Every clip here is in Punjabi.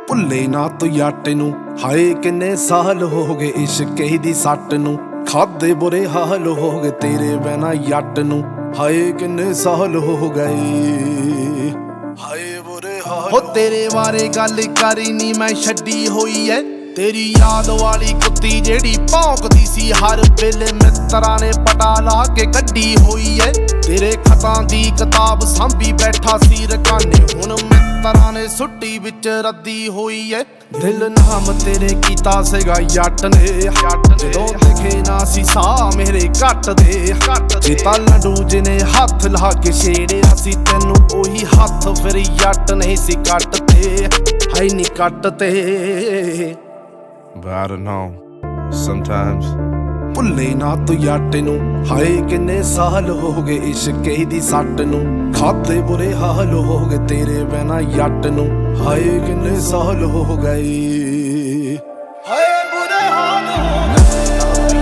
ਭੁੱਲੇ ਨਾ ਤੂੰ ਜੱਟ ਨੂੰ, ਹਾਏ ਕਿੰਨੇ ਸਾਲ ਹੋ ਗਏ ਇਸ਼ਕੇ ਦੀ ਸੱਟ ਨੂੰ। ਖਾਦੇ ਬੁਰੇ ਹਾਲ ਹੋ ਗਏ ਤੇਰੇ ਬਿਨਾ ਜੱਟ ਨੂੰ, ਹਾਏ ਕਿੰਨੇ ਸਾਲ ਹੋ ਗਏ, ਹਾਏ ਬੁਰੇ ਹਾਲ। ਹੋ ਤੇਰੇ ਬਾਰੇ ਗੱਲ ਕਰੀ ਨੀ ਮੈਂ ਛੱਡੀ ਹੋਈ ਐ, ਤੇਰੀ ਯਾਦ ਵਾਲੀ ਕੁੱਤੀ ਜਿਹੜੀ ਭੌਂਕਦੀ ਸੀ ਹਰ ਵੇਲੇ ਮਿੱਤਰਾਂ ਨੇ ਪਟਾ ਲਾ ਕੇ ਕੱਢੀ ਹੋਈ ਐ। ਤੇਰੇ ਖਤਾਂ ਦੀ ਕਿਤਾਬ ਸਾਂਭੀ ਬੈਠਾ ਸੀ ਰਕਾਨੇ, ਹੁਣ ਮਿੱਤਰਾਂ ਨੇ ਸੁੱਟੀ ਵਿੱਚ ਰੱਦੀ ਹੋਈ ਐ। ਦਿਲ ਨਾਮ ਤੇਰੇ ਕੀਤਾ ਸੀਗਾ ਜੱਟ ਨੇ, ਜਦੋਂ ਦਿਖੇ ਨਾ ਸੀ ਸਾਹ ਮੇਰੇ ਘੱਟ ਦੇ। ਚੇਤਾ ਲੰਡੂ ਜਿਹਨੇ ਹੱਥ ਲਾ ਕੇ ਛੇੜਿਆ ਸੀ ਤੈਨੂੰ, ਉਹੀ ਹੱਥ ਫਿਰ ਜੱਟ ਨਹੀਂ ਸੀ ਕੱਟ ਤੇ, ਹੈ ਨੀ ਕੱਟ ਤੇ। But I don't know, sometimes ਭੁੱਲੇ ਨਾ ਤੂੰ ਜੱਟ ਨੂੰ, ਹਾਏ ਕਿੰਨੇ ਸਾਲ ਹੋ ਗਏ ਇਸ਼ਕੇ ਦੀ ਸੱਟ ਨੂੰ। ਖਾਦੇ ਬੁਰੇ ਹਾਲ ਹੋ ਗਏ ਤੇਰੇ ਬਿਨਾ ਜੱਟ ਨੂੰ, ਹਾਏ ਕਿੰਨੇ ਸਾਲ ਹੋ ਗਏ, ਹਾਏ ਬੁਰੇ ਹਾਲ ਹੋ ਗਏ।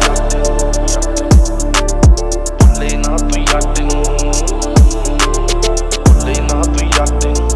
ਭੁੱਲੇ ਨਾ ਤੂੰ ਜੱਟ ਨੂੰ, ਭੁੱਲੇ ਨਾ ਤੂੰ ਜੱਟ ਨੂੰ,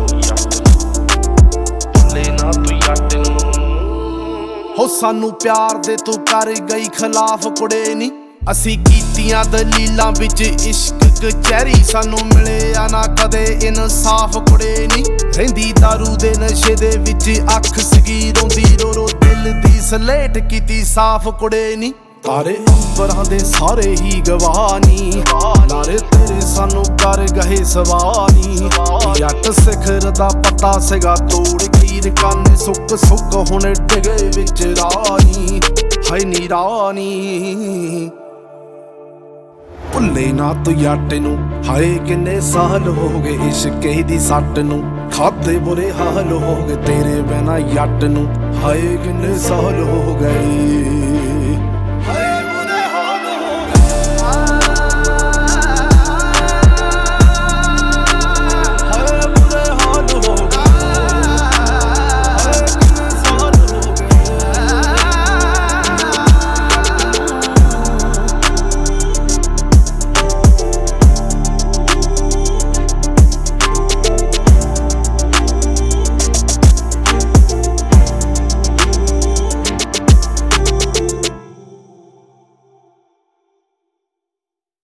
ਭੁੱਲੇ ਨਾ ਤੂੰ ਜੱਟ ਨੂੰ। ਹੋ ਸਾਨੂੰ ਪਿਆਰ ਦੇ ਤੂੰ ਕਰ ਗਈ ਖਿਲਾਫ ਕੁੜੇ ਨੀ, ਅਸੀਂ ਕੀਤੀਆਂ ਦਲੀਲਾਂ ਵਿੱਚ ਇਸ਼ਕ ਕਚਹਿਰੀ, ਸਾਨੂੰ ਮਿਲਿਆ ਨਾ ਕਦੇ ਇਨਸਾਫ ਕੁੜੇ ਨੀ। ਰਹਿੰਦੀ ਦਾਰੂ ਦੇ ਨਸ਼ੇ ਦੇ ਵਿੱਚ ਅੱਖ ਸੀਗੀ ਰੋਂਦੀ ਰੋ ਰੋ, ਦਿਲ ਦੀ ਸਲੇਟ ਕੀਤੀ ਸਾਫ਼ ਕੁੜੇ ਨੀ। ਤਾਰੇ ਅੰਬਰਾਂ ਦੇ ਸਾਰੇ ਹੀ ਗਵਾਨੀ, ਲਾਰੇ ਤੇਰੇ ਸਾਨੂੰ ਕਰ ਗਏ ਸਵਾਨੀ। ਜੱਟ ਸਿਖਰ ਦਾ ਪਤਾ ਸੀਗਾ ਤੋੜ ਗਈ ਰਕਾਨੇ, ਸੁੱਕ ਸੁੱਕ ਹੁਣ ਡਿਗੇ ਵਿੱਚ ਰਾਣੀ, ਹਾਏ ਨੀ ਰਾਣੀ। ਭੁੱਲੇ ਨਾ ਤੂੰ ਜੱਟ ਨੂੰ, ਹਾਏ ਕਿੰਨੇ ਸਾਲ ਹੋ ਗਏ ਇਸ਼ਕੇ ਦੀ ਸੱਟ ਨੂੰ। ਖਾਦੇ ਬੁਰੇ ਹਾਲ ਹੋ ਗਏ ਤੇਰੇ ਬਿਨਾ ਜੱਟ ਨੂੰ, ਹਾਏ ਕਿੰਨੇ ਸਾਲ ਹੋ ਗਏ।